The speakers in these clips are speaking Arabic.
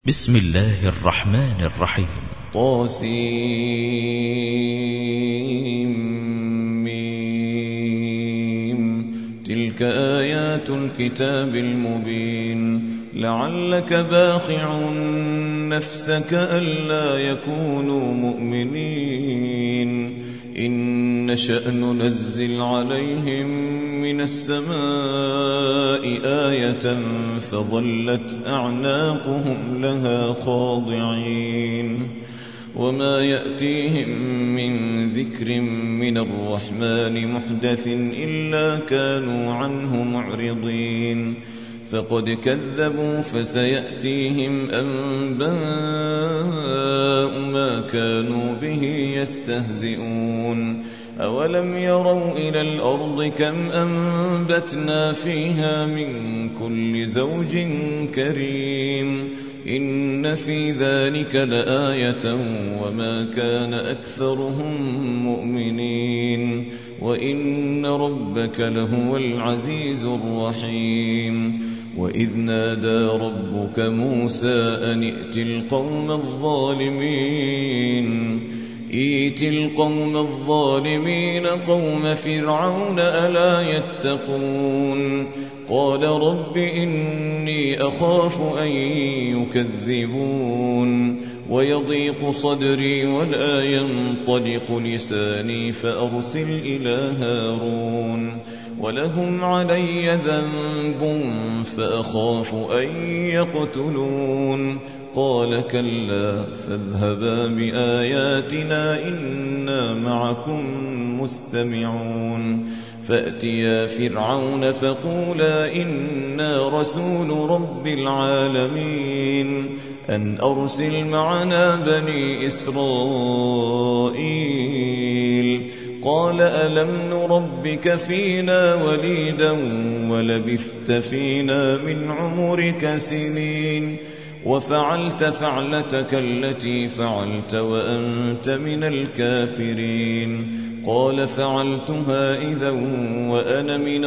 بسم الله الرحمن الرحيم. طاسيم. تلك آيات الكتاب المبين. لعلك باخع نفسك ألا يكونوا مؤمنين إن نشأ ننزل عليهم من السماء آية فظلت أعناقهم لها خاضعين وما يأتيهم من ذكر من الرحمن محدث إلا كانوا عنه معرضين فقد كذبوا فسيأتيهم أنباء ما كانوا به يستهزئون أولم يروا إلى الأرض كم أنبتنا فيها من كل زوج كريم إن في ذلك لآية وما كان أكثرهم مؤمنين وإن ربك لهو العزيز الرحيم وإذ نادى ربك موسى أن ائت القوم الظالمين قوم فرعون ألا يتقون قال رب إني أخاف أن يكذبون ويضيق صدري ولا ينطلق لساني فأرسل إلى هارون ولهم علي ذنب فأخاف أن يقتلون قال كلا فاذهبا بآياتنا إنا معكم مستمعون فأتيا فرعون فقولا إنا رسول رب العالمين أن أرسل معنا بني إسرائيل قال ألم نربك فينا وليدا ولبثت فينا من عمرك سنين وفعلت فعلتك التي فعلت وأنت من الكافرين قال فعلتها إذا وأنا من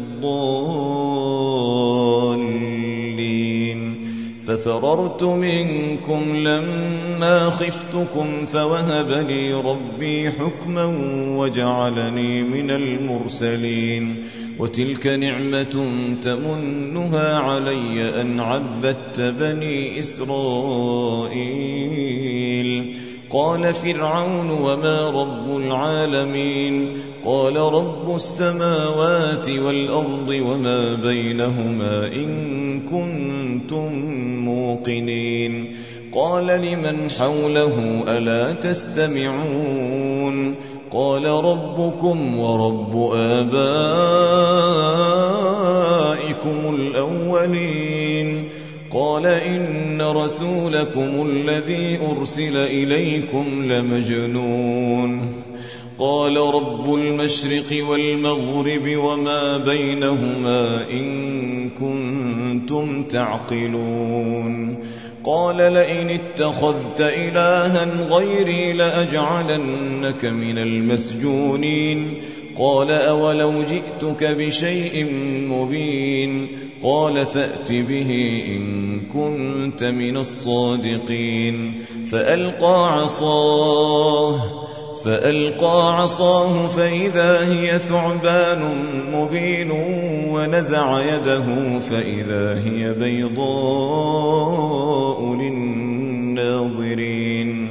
الضالين ففررت منكم لما خفتكم فوهب لي ربي حكما وجعلني من المرسلين وتلك نعمة تمنها علي أن عبدت بني إسرائيل قال فرعون وما رب العالمين قال رب السماوات والأرض وما بينهما إن كنتم موقنين قال لمن حوله ألا تستمعون قال ربكم ورب آبائكم الأولين قال إن رسولكم الذي أرسل إليكم لمجنون قال رب المشرق والمغرب وما بينهما إن كنتم تعقلون قال لئن اتخذت إلها غيري لأجعلنك من المسجونين قال أولو جئتك بشيء مبين قال فأت به إن كنت من الصادقين فألقى عصاه فإذا هي ثعبان مبين ونزع يده فإذا هي بيضاء للناظرين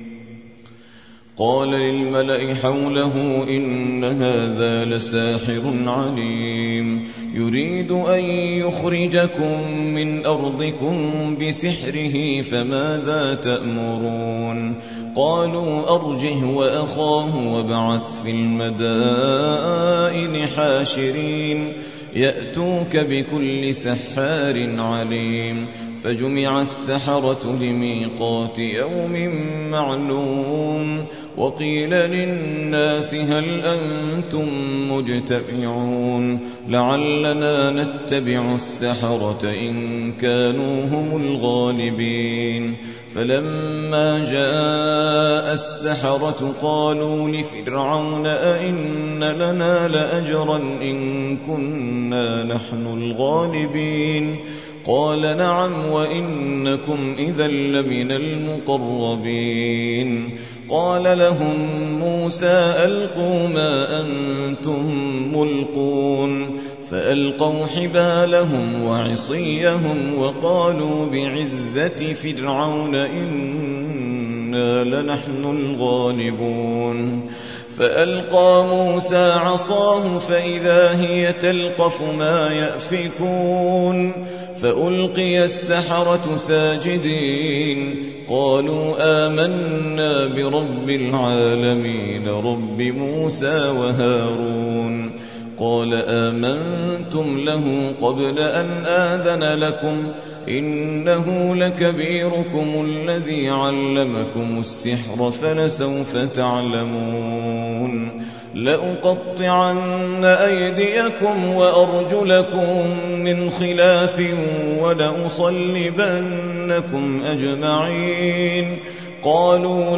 قال للملأ حوله إن هذا لساحر عليم يريد أن يخرجكم من أرضكم بسحره فماذا تأمرون قالوا أرجه وأخاه وابعث في المدائن حاشرين يأتوك بكل سحار عليم فجمع السحرة لميقات يوم معلوم وقيل للناس هل أنتم مجتمعون لعلنا نتبع السحرة إن كانوا هم الغالبين فلما جاء السحرة قالوا لفرعون أئن لنا لأجرا إن كنا نحن الغالبين قال نعم وإنكم إذا لمن المقربين. قال لهم موسى ألقوا ما أنتم ملقون فألقوا حبالهم وعصيهم وقالوا بعزة فرعون إنا لنحن الغالبون. فألقى موسى عصاه فإذا هي تلقف ما يأفكون فألقي السحرة ساجدين قالوا آمنا برب العالمين رب موسى وهارون. قال آمنتم له قبل أن آذن لكم إنه لكبيركم الذي علمكم السحر فلسوف تعلمون لأقطعن أيديكم وأرجلكم من خلاف ولأصلبنكم أجمعين. قالوا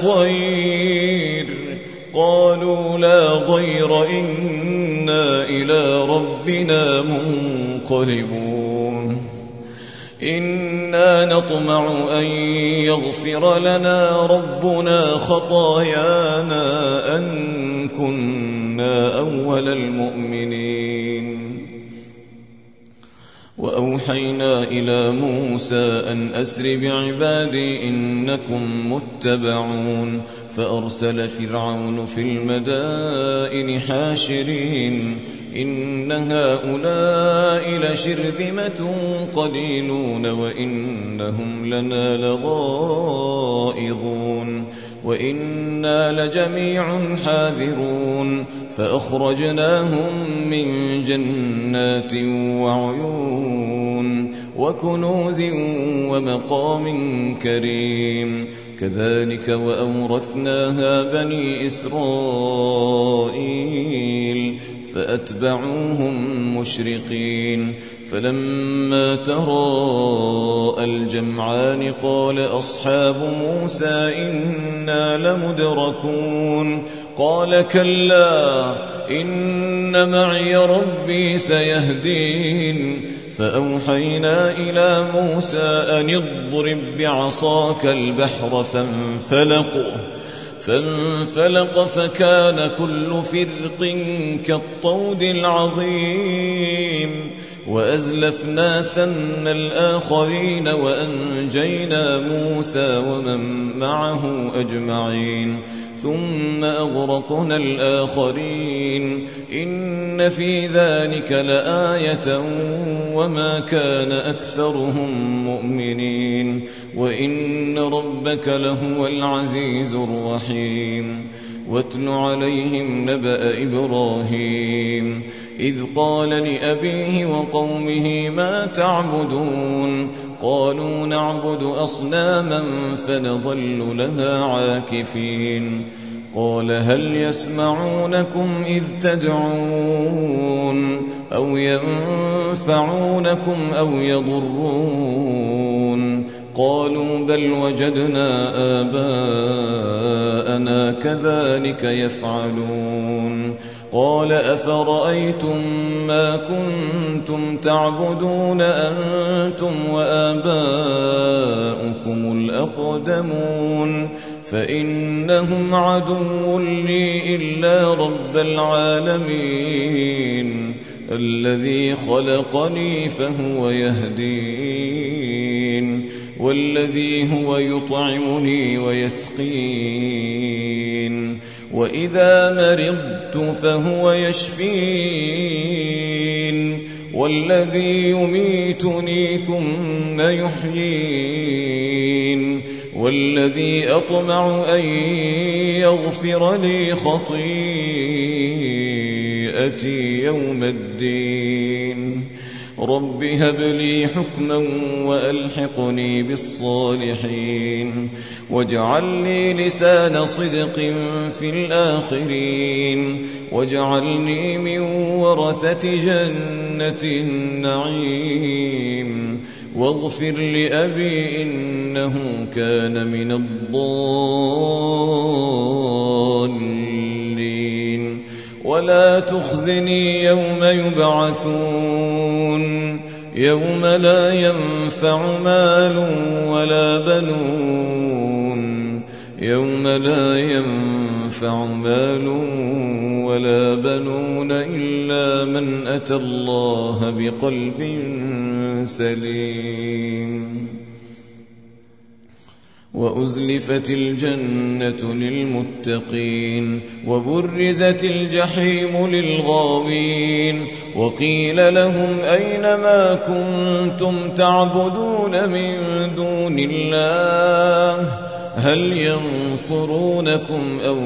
لا ضير إنا إلى ربنا منقلبون. إنا نطمع أن يغفر لنا ربنا خطايانا أن كنا أول المؤمنين. وأوحينا إلى موسى أن أسر بعبادي إنكم متبعون. فأرسل فرعون في المدائن حاشرين إن هؤلاء لشرذمة قليلون وإنهم لنا لغائظون وإنا لجميع حاذرون. فأخرجناهم من جنات وعيون وكنوز ومقام كريم. كذلك وأورثناها بني إسرائيل فأتبعوهم مشرقين. فلما تراءى الجمعان قال أصحاب موسى إنا لمدركون. قال كلا إن معي ربي سيهدين. فأوحينا إلى موسى أن اضرب بعصاك البحر فانفلق فكان كل فرق كالطود العظيم. وأزلفنا ثم الآخرين وأنجينا موسى ومن معه أجمعين ثم أغرقنا الآخرين. إن في ذلك لآية وما كان أكثرهم مؤمنين وإن ربك لهو العزيز الرحيم. واتل عليهم نبأ إبراهيم إذ قال لأبيه وقومه ما تعبدون. قالوا نعبد أصناما فنظل لها عاكفين. قال هل يسمعونكم إذ تدعون أو ينفعونكم أو يضرون. قالوا بل وجدنا آباءنا كذلك يفعلون. قال أفرأيتم ما كنتم تعبدون أنتم وآباؤكم الأقدمون فإنهم عدو لي إلا رب العالمين الذي خلقني فهو يهدين والذي هو يطعمني ويسقين وإذا مرضت فهو يشفين والذي يميتني ثم يحيين والذي أطمع أن يغفر لي خطيئتي يوم الدين. رب هب لي حكما وألحقني بالصالحين واجعل لي لسان صدق في الآخرين واجعلني من ورثة جنة النعيم واغفر لأبي إنه كان من الضالين ولا تخزني يوم يبعثون يوم لا ينفع مال ولا بنون يوم لا ينفع مال ولا بنون إلا من أتى الله بقلب سليم وأزلفت الجنة للمتقين وبرزت الجحيم للغاوين وقيل لهم أين ما كنتم تعبدون من دون الله هل ينصرونكم أو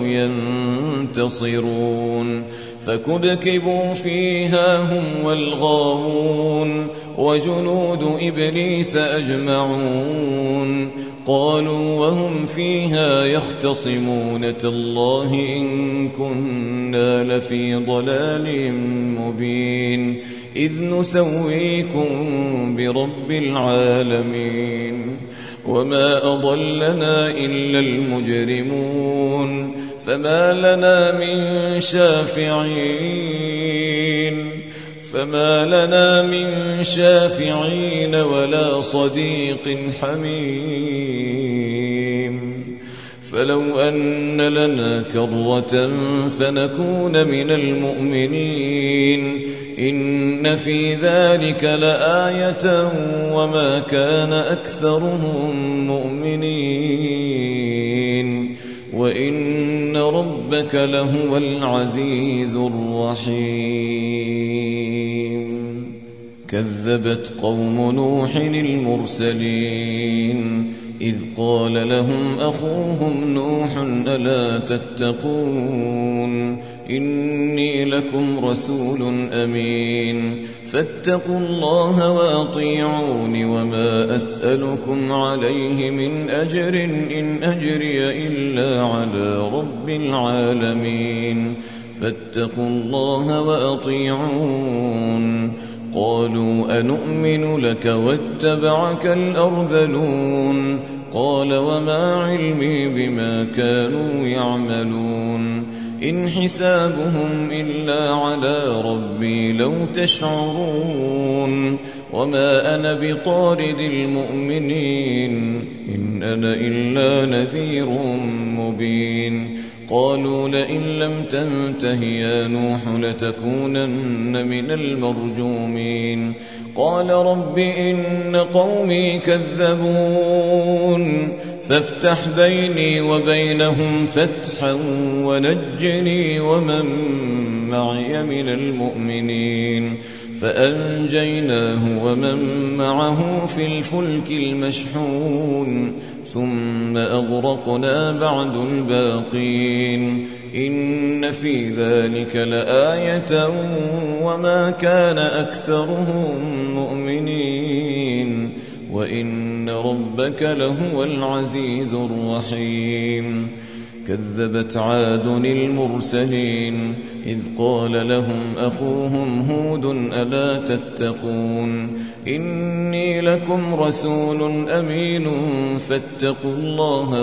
ينتصرون فكبكبوا فيها هم والغاوون وجنود إبليس أجمعون قالوا وهم فيها يختصمون تالله إن كنا لفي ضلال مبين إذ نسويكم برب العالمين وما أضلنا إلا المجرمون فما لنا من شافعين ولا صديق حميم فلو أن لنا كرة فنكون من المؤمنين إن في ذلك لآية وما كان أكثرهم مؤمنين وإن ربك لهو العزيز الرحيم كذبت قوم نوح المرسلين إذ قال لهم أخوهم نوح ألا تتقون إني لكم رسول أمين فاتقوا الله وأطيعون وما أسألكم عليه من أجر إن أجري إلا على رب العالمين فاتقوا الله وأطيعون قالوا أنؤمن لك واتبعك الأرذلون قال وما علمي بما كانوا يعملون إن حسابهم إلا على ربي لو تشعرون وما أنا بطارد المؤمنين إن أنا إلا نذير مبين قالوا لئن لم تنته يا نوح لتكونن من المرجومين قال رب إن قومي كذبون فافتح بيني وبينهم فتحا ونجني ومن معي من المؤمنين فأنجيناه ومن معه في الفلك المشحون ثم أغرقنا بعد الباقين إن في ذلك لآية وما كان أكثرهم مؤمنين وإن ربك لهو العزيز الرحيم كذبت عاد المرسلين إذ قال لهم أخوهم هود ألا تتقون إني لكم رسول أمين فاتقوا الله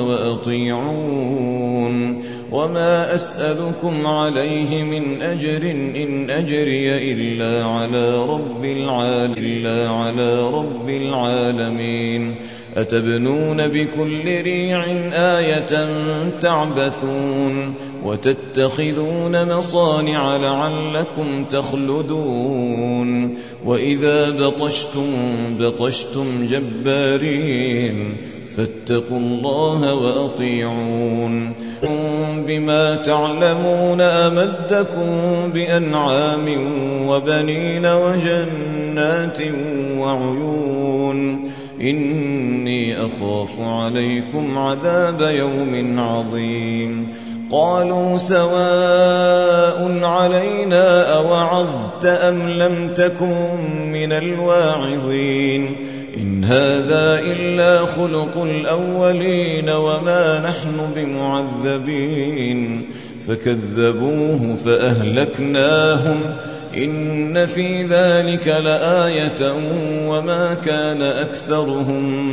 وأطيعون وما أسألكم عليه من أجر إن أجري إلا على رب العالمين أتبنون بكل ريع آية تعبثون وتتخذون مصانع لعلكم تخلدون وإذا بطشتم جبارين فاتقوا الله وأطيعون بما تعلمون أمدكم بأنعام وبنين وجنات وعيون إني أخاف عليكم عذاب يوم عظيم قالوا سواء علينا أوعظت أم لم تكن من الواعظين إن هذا إلا خلق الأولين وما نحن بمعذبين فكذبوه فأهلكناهم إن في ذلك لآية وما كان أكثرهم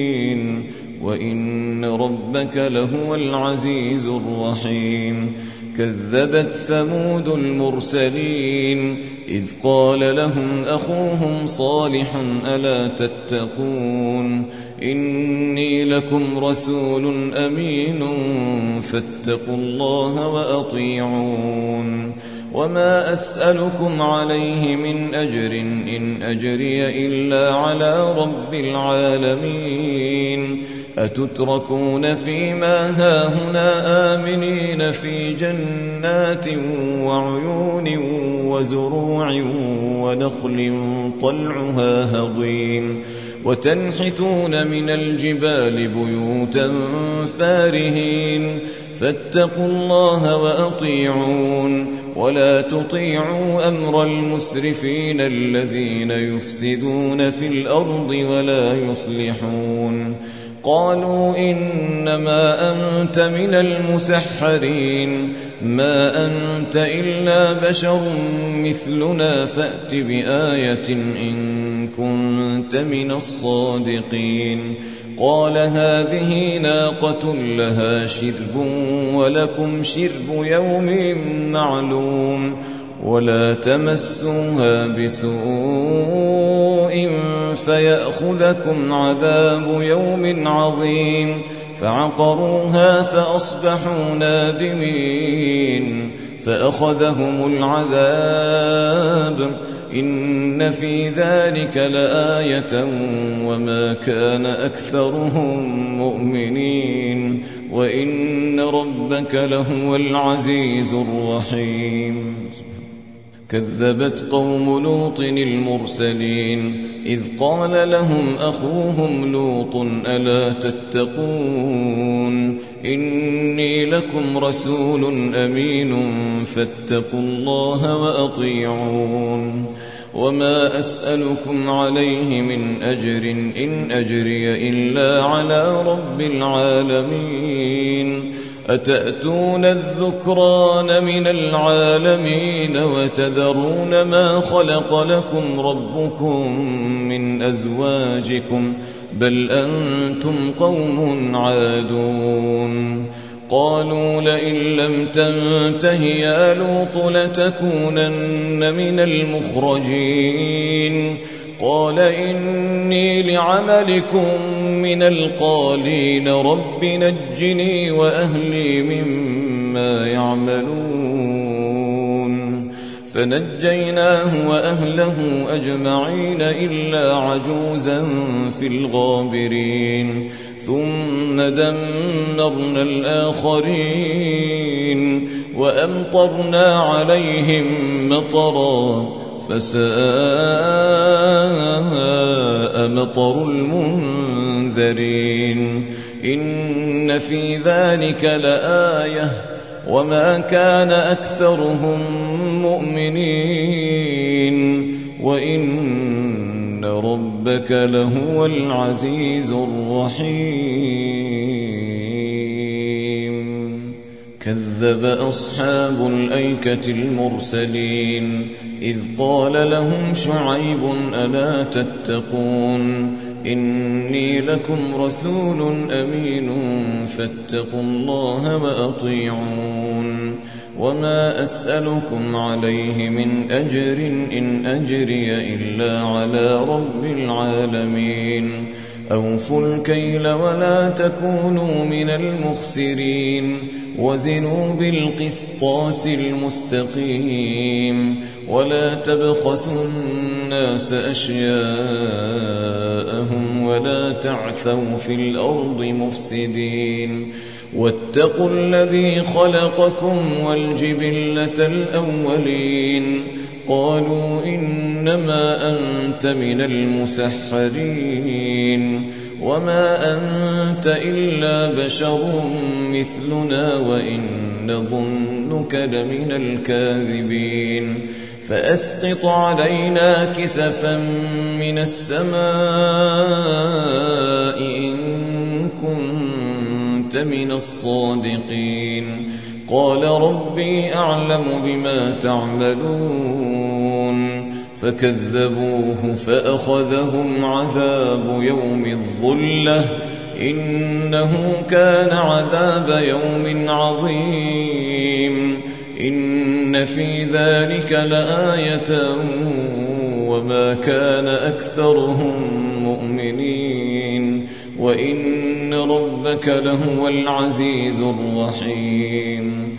مؤمنين وإن ربك لهو العزيز الرحيم كذبت ثمود المرسلين إذ قال لهم أخوهم صالح ألا تتقون إني لكم رسول أمين فاتقوا الله وأطيعون وما أسألكم عليه من أجر إن أجري إلا على رب العالمين أتتركون فيما هاهنا آمنين في جنات وعيون وزروع ونخل طلعها هضيم وتنحتون من الجبال بيوتا فارهين فاتقوا الله وأطيعون ولا تطيعوا أمر المسرفين الذين يفسدون في الأرض ولا يصلحون قالوا إنما أنت من المسحرين ما أنت إلا بشر مثلنا فأت بآية إن كنت من الصادقين قال هذه ناقة لها شرب ولكم شرب يوم معلوم ولا تمسوها بسوء فيأخذكم عذاب يوم عظيم فعقروها فأصبحوا نادمين فأخذهم العذاب إن في ذلك لآية وما كان أكثرهم مؤمنين وإن ربك لهو العزيز الرحيم كذبت قوم لوط المرسلين إذ قال لهم أخوهم لوط ألا تتقون إني لكم رسول أمين فاتقوا الله وأطيعون وما أسألكم عليه من أجر إن أجري إلا على رب العالمين أتأتون الذكران من العالمين وتذرون ما خلق لكم ربكم من أزواجكم بل أنتم قوم عادون قالوا لئن لم تنته يا لوط لتكونن من المخرجين قال إني لعملكم من القالين رب نجني وأهلي مما يعملون فنجيناه وأهله أجمعين إلا عجوزا في الغابرين ثم دمرنا الآخرين وأمطرنا عليهم مطرا فساء مطر المنذرين إن في ذلك لآية وما كان أكثرهم مؤمنين وإن ربك لهو العزيز الرحيم كذب أصحاب الأيكة المرسلين إذ قال لهم شعيب ألا تتقون إني لكم رسول أمين فاتقوا الله وأطيعون وما أسألكم عليه من أجر إن أجري إلا على رب العالمين أوفوا الكيل ولا تكونوا من المخسرين وزنوا بالقسطاس المستقيم ولا تبخسوا الناس أشياءهم ولا تعثوا في الأرض مفسدين واتقوا الذي خلقكم والجبلة الأولين قالوا إنما أنت من المسحرين وما أنت إلا بشر مثلنا وإن نظنك لمن الكاذبين فأسقط علينا كسفا من السماء إن كنت من الصادقين قال ربي أعلم بما تعملون فكذبوه فأخذهم عذاب يوم الظلة إنه كان عذاب يوم عظيم إن في ذلك لآية وما كان أكثرهم مؤمنين وإن ربك لهو العزيز الرحيم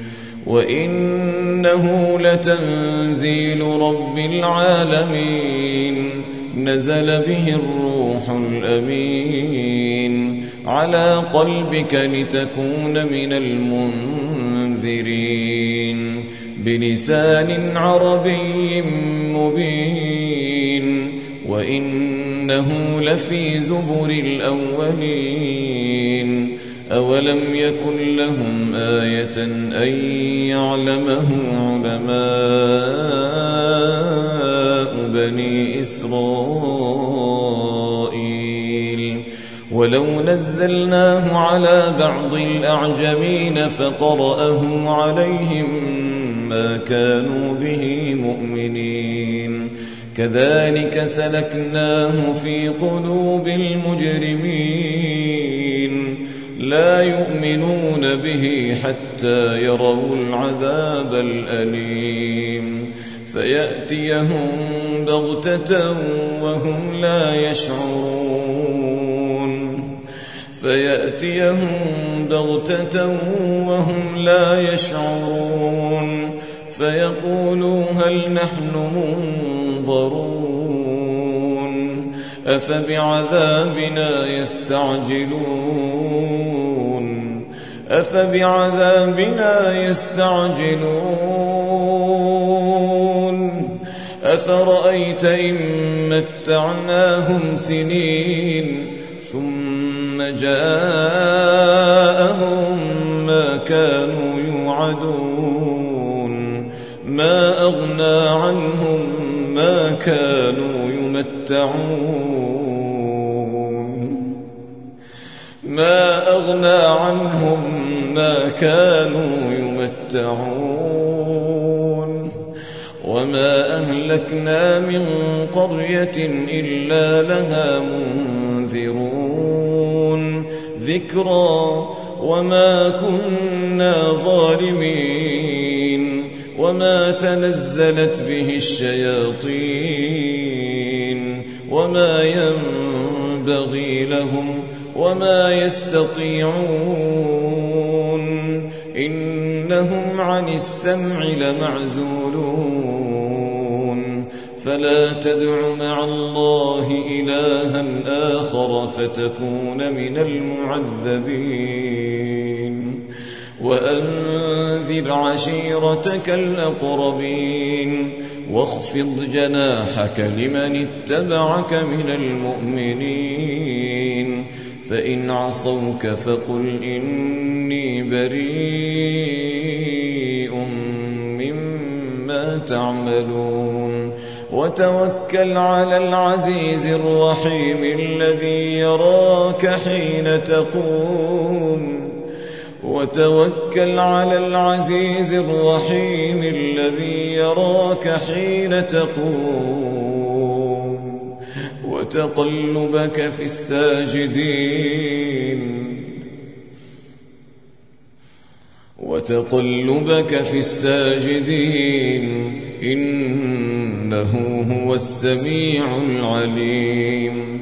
وإنه لتنزيل رب العالمين نزل به الروح الأمين على قلبك لتكون من المنذرين بلسان عربي مبين وإنه لفي زبر الأولين أولم يكن لهم آية أن يعلمه علماء بني إسرائيل ولو نزلناه على بعض الأعجمين فقرأه عليهم ما كانوا به مؤمنين كذلك سلكناه في قلوب المجرمين لا يؤمنون به حتى يروا العذاب الأليم فيأتيهم بغتة وهم لا يشعرون فيقولوا هل نحن منظرون أفبعذابنا يستعجلون أفرأيت إن متعناهم سنين ثم جاءهم ما كانوا يوعدون ما أغنى عنهم ما كانوا يمتعون وما أهلكنا من قرية إلا لها منذرون ذكرى وما كنا ظالمين وما تنزلت به الشياطين وما ينبغي لهم وما يستطيعون إنهم عن السمع لمعزولون فلا تدع مع الله إلها آخر فتكون من المعذبين وأنذر عشيرتك الأقربين واخفض جناحك لمن اتبعك من المؤمنين فإن عصوك فقل إني بريء مما تعملون وتوكل على العزيز الرحيم الذي يراك حين تقوم وتقلبك في الساجدين إنه هو السميع العليم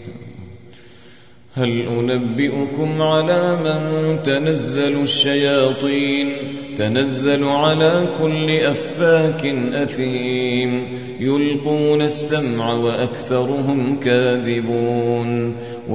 هل أنبئكم على من تنزل الشياطين تنزل على كل أفاك أثيم يلقون السمع وأكثرهم كاذبون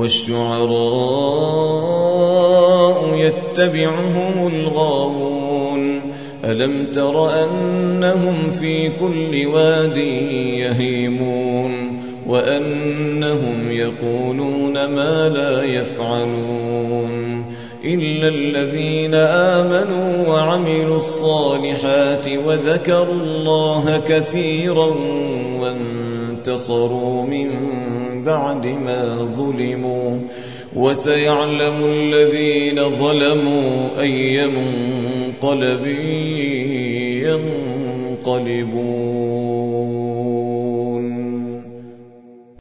والشعراء يتبعهم الغاوون ألم تر أنهم في كل واد يهيمون وأنهم يقولون ما لا يفعلون إلا الذين آمنوا وعملوا الصالحات وذكروا الله كثيرا وانتصروا من بعد ما ظلموا وسيعلم الذين ظلموا أي منقلب ينقلبون